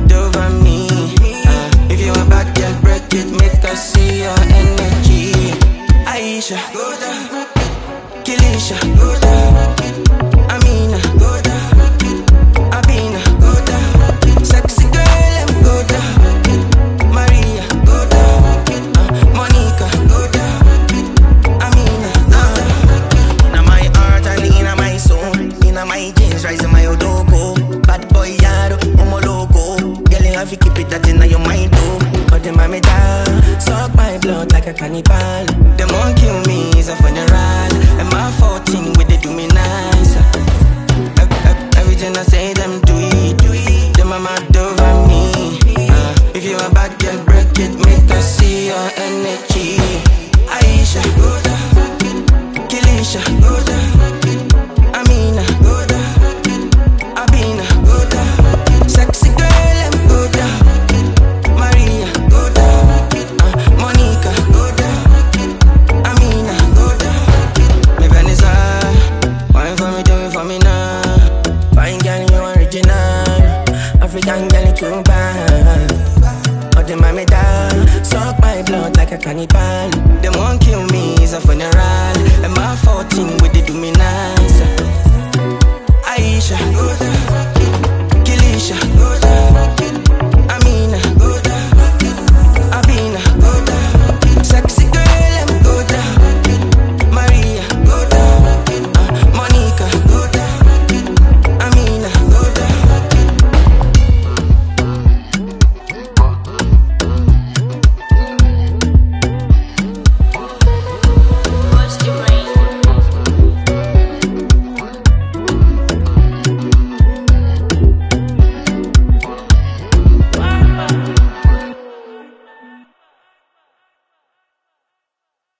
mad over me. If you a bad girl, break it, make us see your energy. Aisha, go down. Kilisha, go down. Amina, go down. Abina, go down. Sexy girl, let me go down. Maria, go down. Monica, go down. Amina, go down. Inna my heart and inna my soul, inna my jeans, rising my odogo. Bad boy yaro, omo loco. Girl, you have to keep it that inna your mind too. But the mommy down, suck my blood like a cannibal. Them won't kill me, it's a funeral. And my 14 with they do me nice. Everything I say, them do it. Them a mad over me. If you a bad girl, break it, make us see your energy. Aisha, go down. Kilisha, go down. Amina, go down. Abina, go down. Sexy girl, let me go down. Maria, go down. Monica, go down. Amina, go down. Me Vanessa, wine for me, do it for me now. Fine girl, you original. African girl, you too bad. But them mommy down, suck my blood like a cannibal. Them won't kill me, it's a funeral. And my 14 with they do me nice. Aisha, go down. Kilisha, go down.